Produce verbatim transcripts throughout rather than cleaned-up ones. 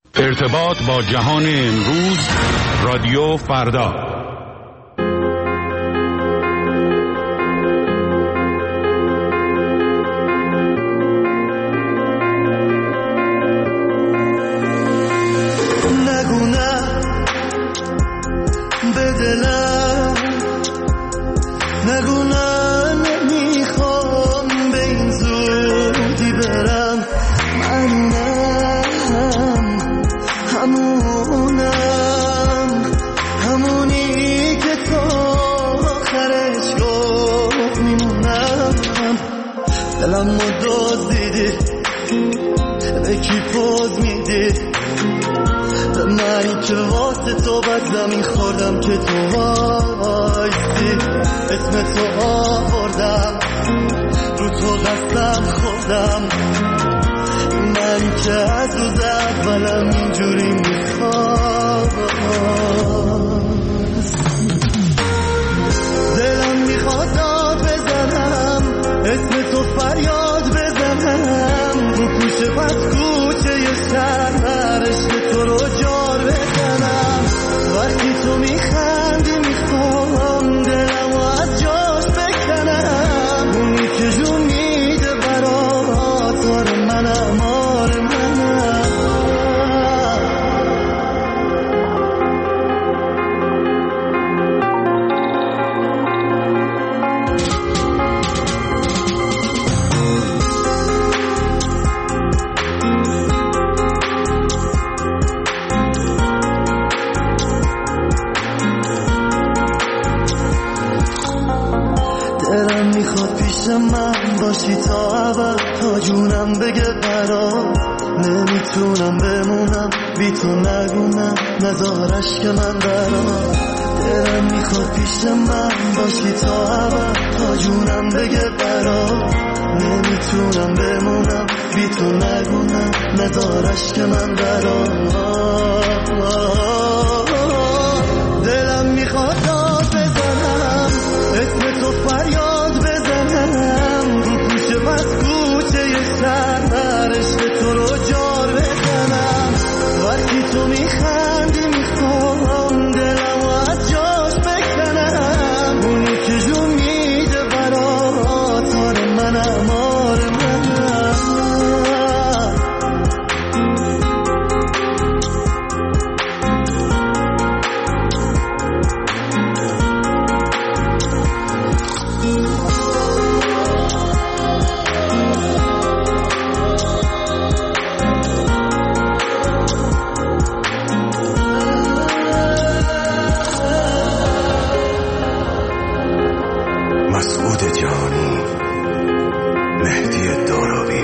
ارتباط با جهان امروز، رادیو فردا. نگو نه به دلم، نگو نه نمیخوام به این زودی برم. منم همونم، همونی که تا آخرش گفت میمونم. دلم رو دزدیدی، به کی پوز میدی؟ به منی که واسه تو بد زمین خوردم که تو وایستی. اسم تو آوردم، رو تو قسم خوردم. من که از روز اولم اینجوری میخواست. دلم میخواد داد بزنم، اسم تو فریاد بزنم. رو کوچه پس کوچه یه شهر عشق تو رو جار بزنم. وقتی تو میخندی میخوام دلم رو از جاش بکنم. اونی که جون میده برات آره منم، آره منم. دلم میخواد پیش من باشی تا اول، تا جونم بگه برات نمیتونم بمونم بی تو. نگونم نذارش که من برام. دلم میخواد پیش من باشی تا اول، تا جونم بگه برات نمیتونم بمونم بی تو. نگونم نذارش که من برام. دلم میخواد داد بزنم، اسم تو فریاد بزنم. رو کوچه پس کوچه یه شهر عشق تو رو جار بزنم. وقتی تو میخندی میخوام دلم رو از جاش بکنم. اونی که جون میده برات آره منم، آره منم. مسعود جانی، مهدی داراوی،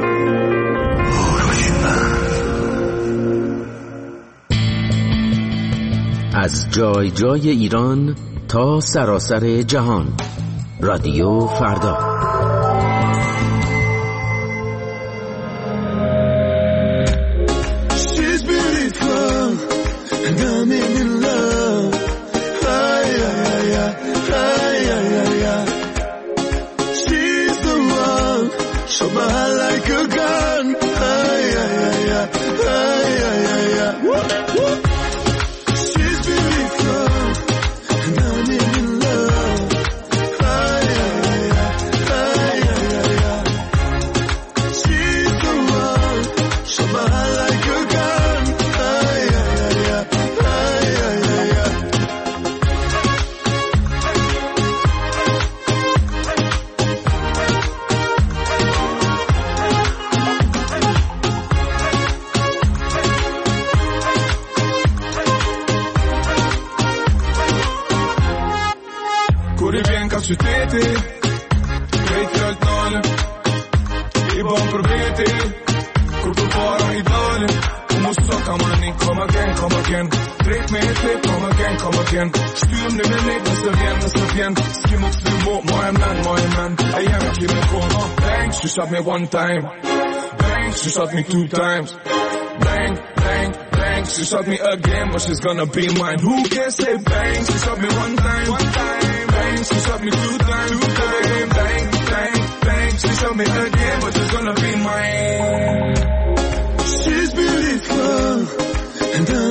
از جای جای ایران تا سراسر جهان، رادیو فردا. Su tete, weet je uit Nalen, ik ben probete, kurku para idalen, umusta kamani, come again, come again, break me it, come again, come again, stuur me mee, nasıl bien, nasıl bien, skim op slumo, my man, my man, I am a kid corner, bang, she shot me one time, bang, she shot me two times, bang, bang, bang, she shot me again, but she's gonna be mine. Who can say bang, she shot me one time, one time. She shot me two times, two times, bang, bang, bang. She shot me again, but she's gonna be mine. She's beautiful.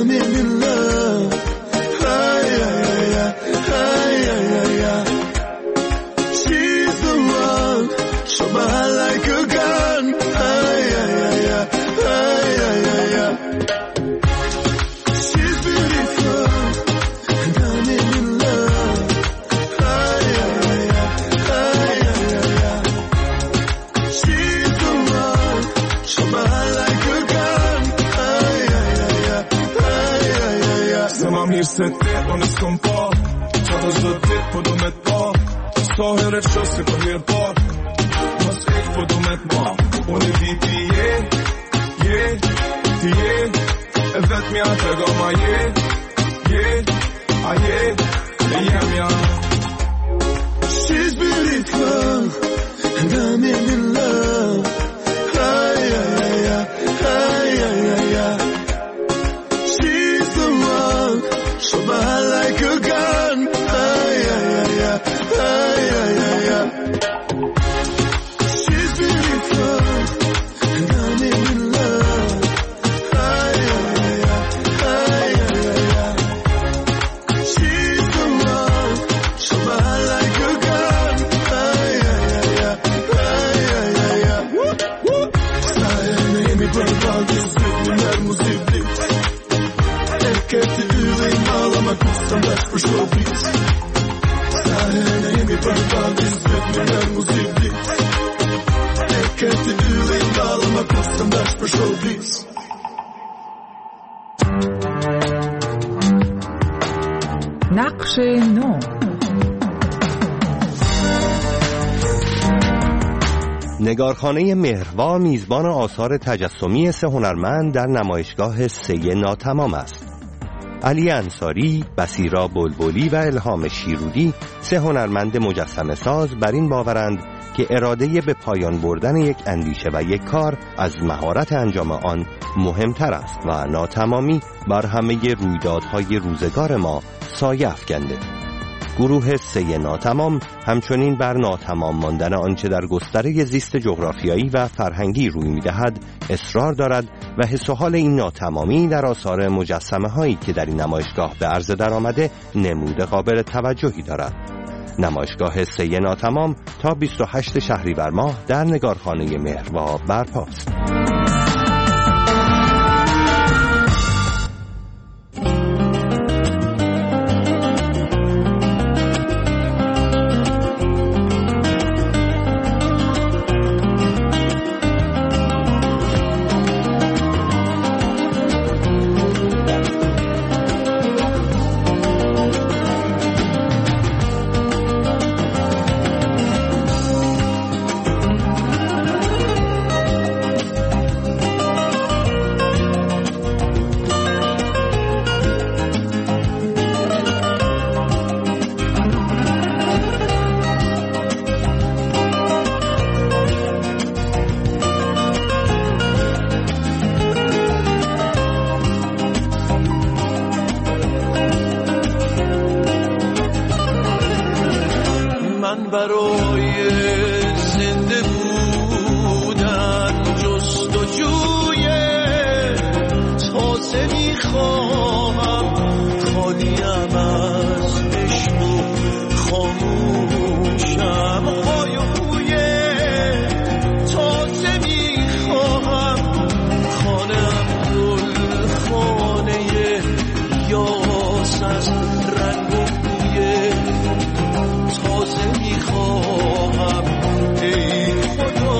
I'm in love. Ay, ay, ay, ay, ay, ay, ay. She's the one, so bad like a gun. Ay, ay, ay, ay, ay, ay, ay, ay. She's beautiful, and I'm in love. Ay, ay, ay, ay, ay, ay, ay. She's the one, so bad like a gun. Ay, ay, ay, ay, ay, ay, ay. Som am hirsättet och nu skumpa. Så har suttit på dom ett par. Så hör ett kiosk på helpar. Har skrivit på dom ett bar. Och nu dit vi är. Yeah, vi är. Jag vet mig att jag gav mig. Yeah, yeah, ah yeah. Det är mig. She's beautiful, and I'm in love. Ay, ay, ay, ay, ay, ay, ay, ay. She's the one, so bad like a gun. Ay, ay, ay, ay, ay, ay, ay, ay. She's beautiful, and I'm in love. Ay, ay, ay, ay, ay, ay, ay. She's the one, so bad like a gun. Ay, ay, ay, ay, ay, ay, ay, ay. Sayende mi bırakmadın sevgiler muziblik. Erkekti yüreğim ağlamak istemez bu şobliz. Sayende mi bırakmadın sevgiler muziblik. Erkekti yüreğim ağlamak istemez bu şobliz. نقش نو. نگارخانه مهروا میزبان آثار تجسمی سه هنرمند در نمایشگاه سه ناتمام است. علی انصاری، بصیرا بلبلی و الهام شیرودی سه هنرمند مجسمه ساز بر این باورند که اراده به پایان بردن یک اندیشه و یک کار از مهارت انجام آن مهمتر است و ناتمامی بر همه رویدادهای روزگار ما سایه افکنده. گروه سه ناتمام همچنین بر ناتمام ماندن آنچه در گستره زیست جغرافیایی و فرهنگی روی می‌دهد اصرار دارد و حس و حال این ناتمامی در آثار مجسمه هایی که در این نمایشگاه به عرض در آمده نمود قابل توجهی دارد. نمایشگاه سه ناتمام تا بیست و هشتم شهریور ماه در نگارخانه مهروا برپاست. برای زنده بودن جستجوی تازه میخواهم، خالیم از عشق و خاموشم های و بوی تازه میخواهم، خانم گل خانه یاس از رنگ و بوی تازه میخواهم. ای خدا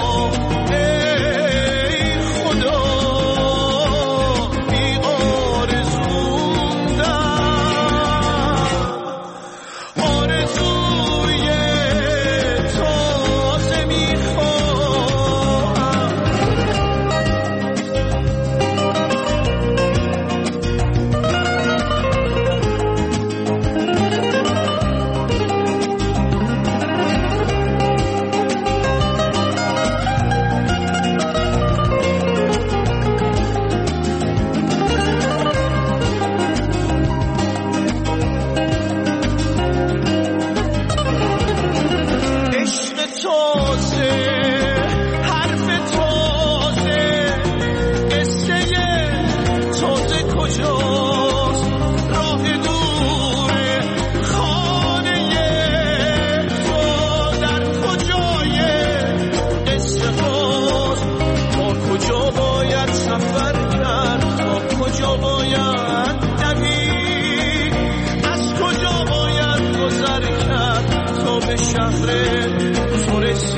ای خدا بی آرزوندم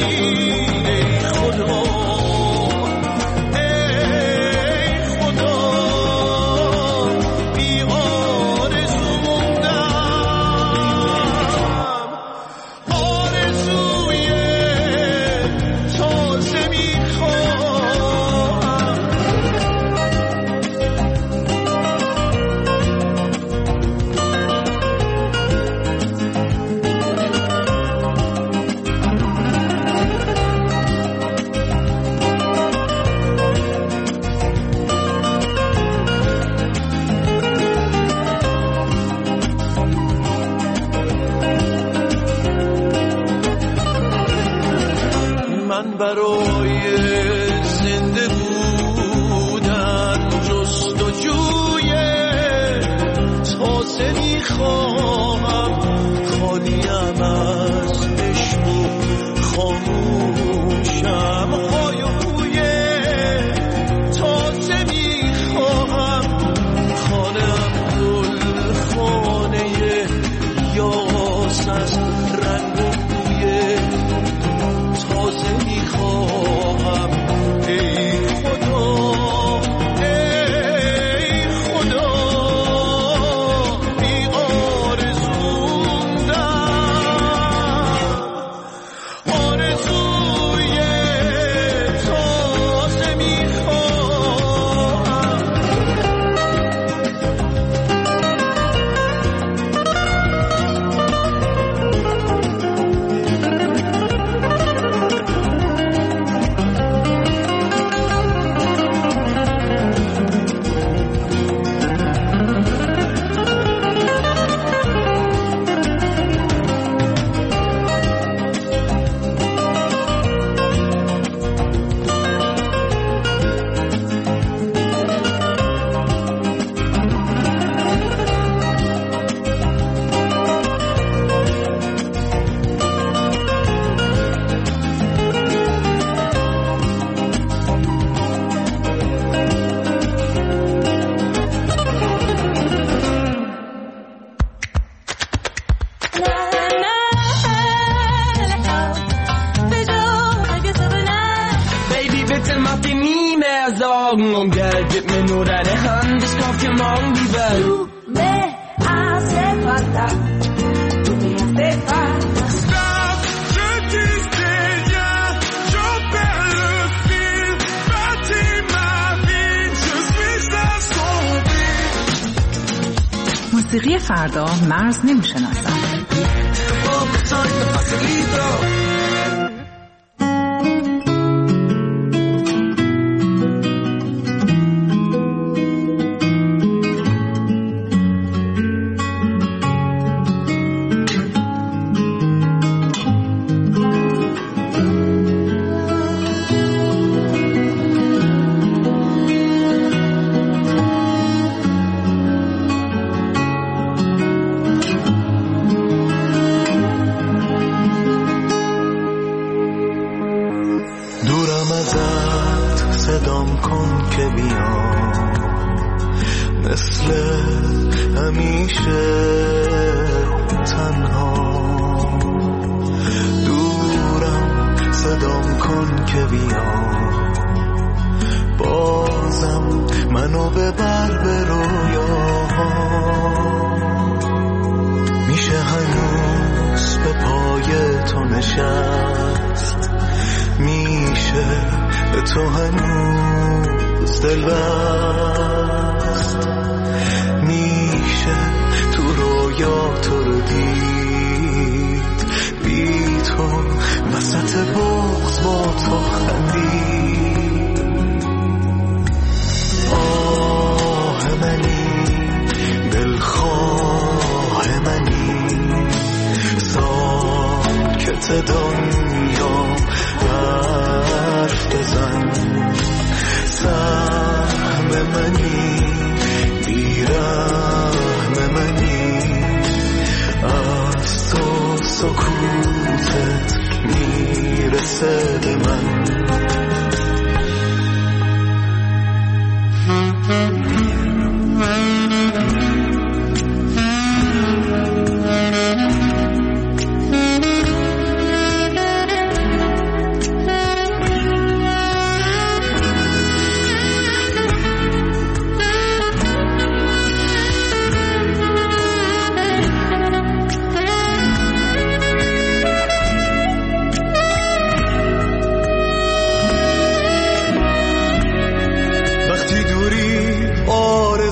Sorgen und Geld, gib mir nur deine Hand, ich kauf dir morgen die Welt. Du me hace falta, du me hace falta. Stop, je disais rien, je perds le fil, bâtis ma vie, je suis assombri. موسیقی فردا مرز نمیشناسد.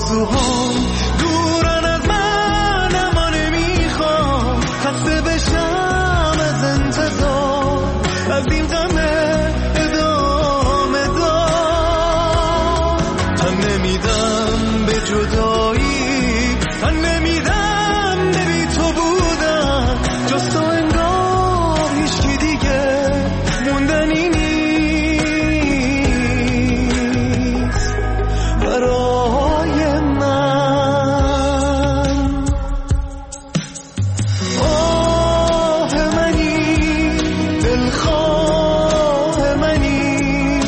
آرزوهام دورن از من، اما نمیخوام خسته بشم از انتظار، از این غم ادامه دار. تن نمیدم به جدایی، تن نمیدم به بی تو بودن، جز تو انگار هیچکی دیگه موندنی نیست برای من. آه منی، دلخواه منی،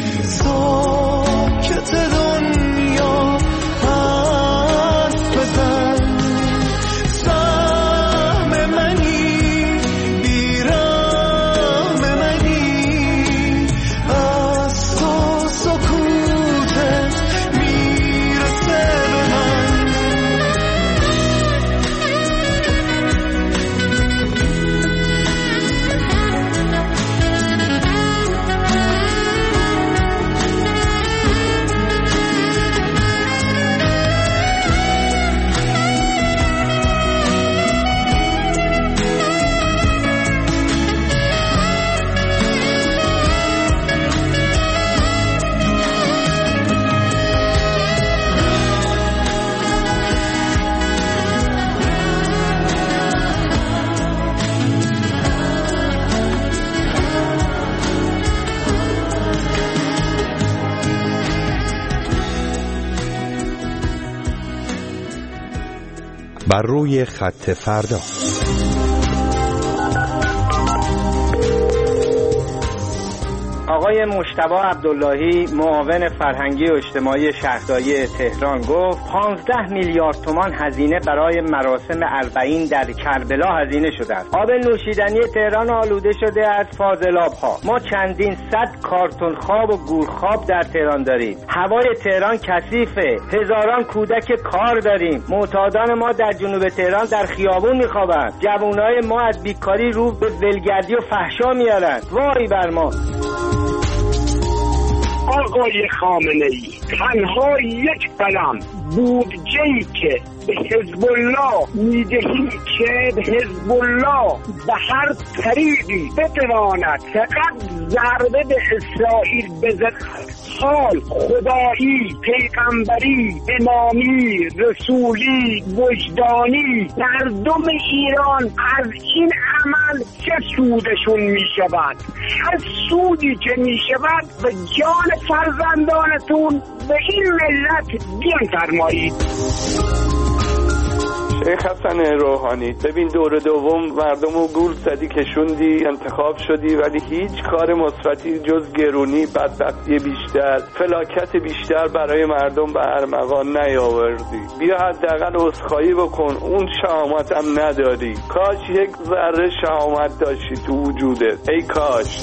ساکت دنیا حرف بزن. سهم منی، بیرحم منی، از تو سکوتت میرسه به من. بر روی خط فردا. آقای مجتبی عبداللهی معاون فرهنگی و اجتماعی شهرداری تهران گفت پانزده میلیارد تومان هزینه برای مراسم اربعین در کربلا هزینه شده است. آب نوشیدنی تهران آلوده شده از فاضلاب‌ها. ما چندین صد کارتون خواب و گورخواب در تهران داریم. هوای تهران کثیفه. هزاران کودک کار داریم. معتادان ما در جنوب تهران در خیابون میخوابند. جوانای ما از بیکاری رو به ولگردی و فحشا میارند. وای بر ما. آقای خامنه‌ای، تنها یک قلم بودجه‌ای که به حزب الله میدهی که به حزب الله به هر طریقی بتواند فقط ضربه به اسرائیل بزند، حال خدایی، پیغمبری، امامی، رسولی، وجدانی مردم ایران از این عمل چه سودشون می شود؟ هر سودی که می شود به جان فرزندانتون به این ملت بیان فرمایید. شیخ حسن روحانی، ببین دور دوم مردم رو گول زدی، کشوندی، انتخاب شدی، ولی هیچ کار مثبتی جز گرونی، بدبختی بیشتر، فلاکت بیشتر برای مردم به ارمغان نیاوردی. بیا حداقل عذرخواهی بکن، اون شهامت هم نداری. کاش یک ذره شهامت داشتی تو وجودت، ای کاش.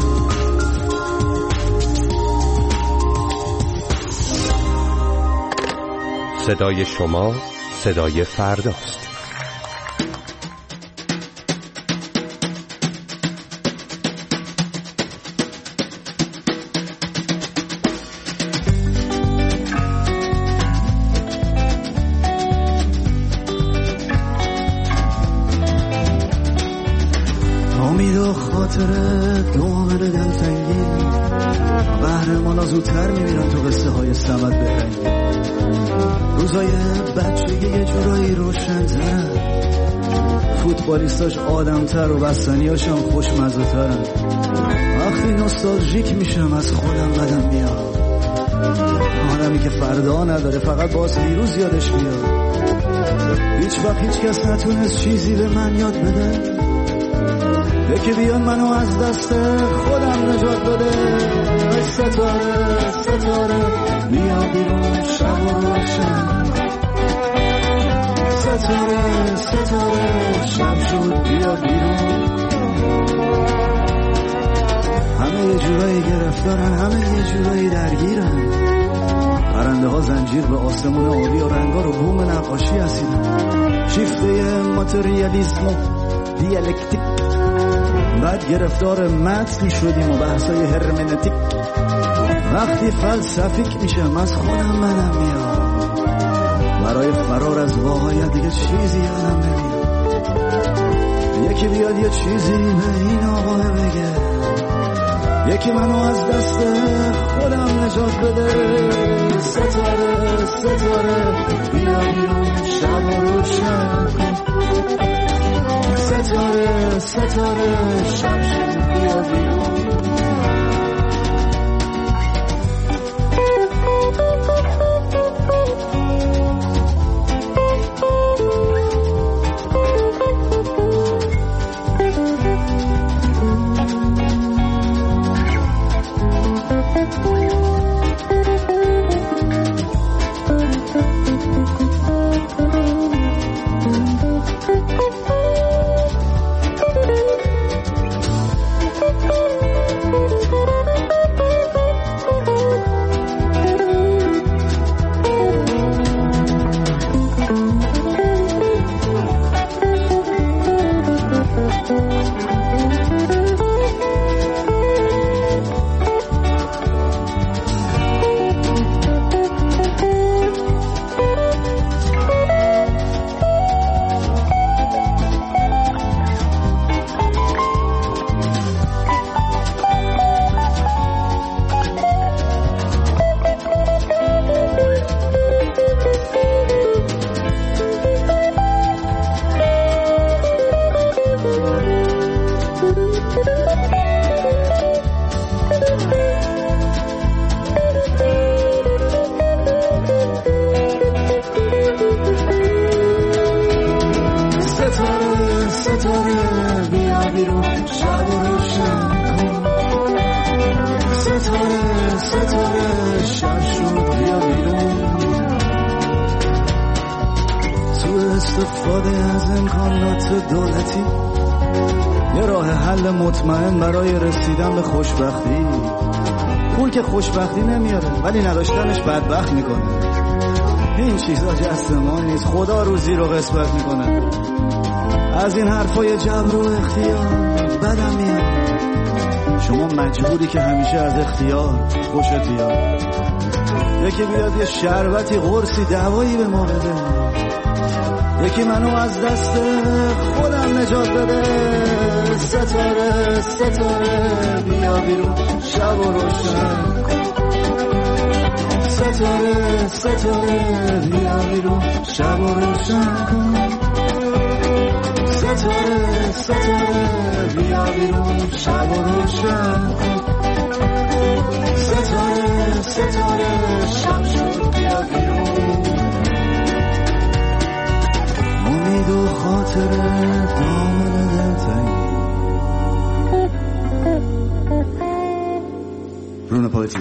صدای شما صدای فرداست. امید و خاطره دو عامل دلتنگی، قهرمانا زودتر میمیرن تو قصه های سمت بهرنگی. روزای بچگی یه جورایی روشن‌ترن، فوتبالیستاش آدم‌تر و بستنیاشم خوشمزه‌ترن. وقتی نوستالژیک میشم از خودم بدم میاد، آدمی که فردا نداره فقط باز دیروز یادش میاد. هیچ وقت هیچ کس نتونست چیزی به من یاد بده، یکی بیان منو از دست خودم نجات بده. ای ستاره ستاره بیا بیرون شب و روشن، ستاره ستاره شب شد بیا بیرون. همه یه جورایی گرفتارن، همه یه جورایی درگیرن. پرنده ها زنجیر به آسمون آبی و رنگا رو بوم نقاشی هستیدن. شیفته ماتریالیسم و دیالکتیک، بعد گرفتار متن شدیم و بحثای هرمنتیک. وقتی فلسفیک میشم از خودم منم میام، برای فرار از واقعیت دیگه چیزی یادم نمیاد. یکی بیاد یه چیزی به این آقا بگه، یکی منو از دست خودم نجات بده. ستاره ستاره بیا بیرون شب و روشن کن. ستاره ستاره شب شد بیا بیرون. استفاده از امکانات دولتی یه راه حل مطمئن برای رسیدن به خوشبختی. پول که خوشبختی نمیاره ولی نداشتنش بدبخت میکنه. این چیزا جست ما نیست، خدا روزی رو قسمت میکنه. از این حرفای جبر و اختیار بدم میاد. شما مجبوری که همیشه از اختیار خوشت بیاد. یکی بیاد یه شربتی قرصی دوایی به ما بده، یکی منو از دست خودم نجات بده. ستاره ستاره بیا بیرون شب و روشن کن. ستاره ستاره بیا بیرون شب و روشن کن. ستاره ستاره بیا بیرون شب و روشن کن. ستاره ستاره شب شد بیا بیرون. امید و خاطره دامن دلتنگی رون پایتیه.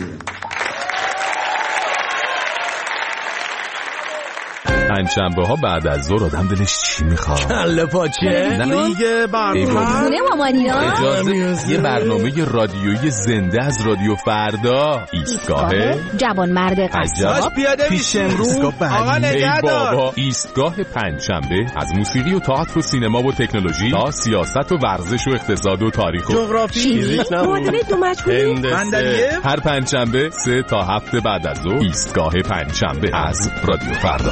پنجشنبه ها بعد از ظهر آدم دلش چی میخواد؟ کله پاچه دیگه برنامه مامانینا اجازه یه برنامه رادیویی زنده از رادیو فردا. ایستگاه جوان مرد قصاب پیش امروز. آقا نگهدار. ایستگاه پنجشنبه از موسیقی و تئاتر و سینما و تکنولوژی تا سیاست و ورزش و اقتصاد و تاریخ و جغرافی فیزیک معادله دو مجموعی. هر پنجشنبه سه تا هفت بعد از ظهر ایستگاه پنجشنبه از رادیو فردا.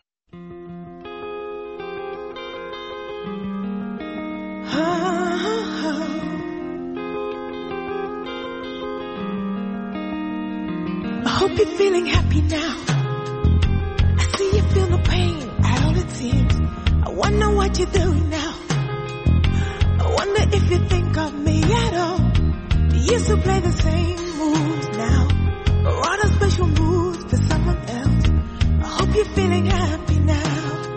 Hope you're feeling happy now. I see you feel the pain at all it seems. I wonder what you're doing now. I wonder if you think of me at all. Do you still play the same moves now, or are there special moves for someone else? I hope you're feeling happy now.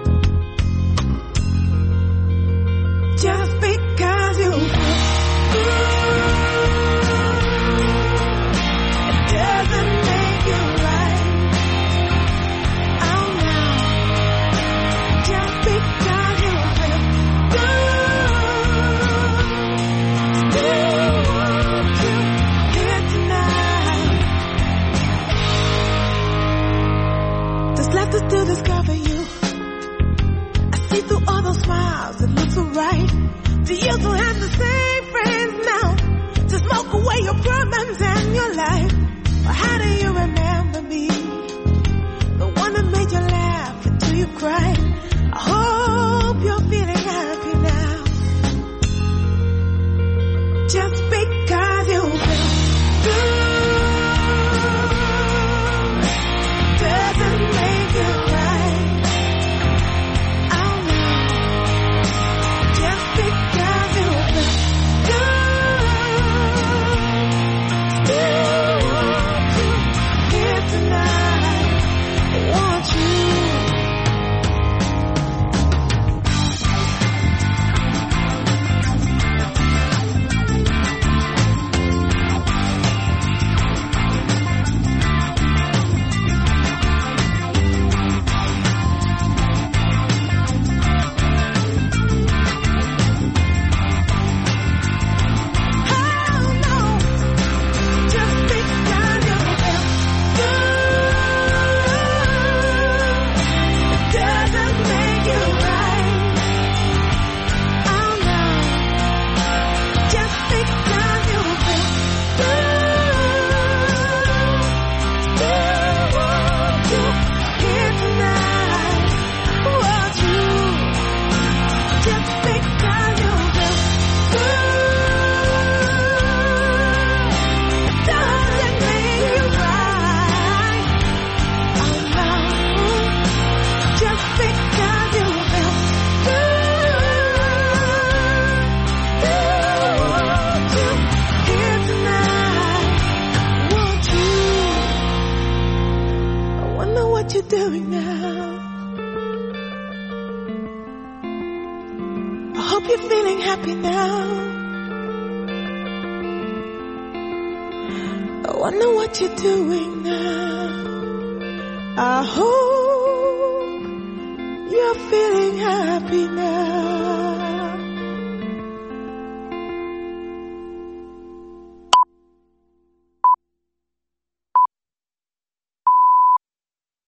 Just because you feel it doesn't make you right. Oh no, just because you feel good, still want you here tonight. There's left to discover you. I see through all those smiles, it looks so right. Do you still have the same friends now to smoke away your problems and your life? Or how do you remember me? The one that made you laugh until wonder what you're doing now. I hope you're feeling happy now. I wonder what you're doing now. I hope you're feeling happy now.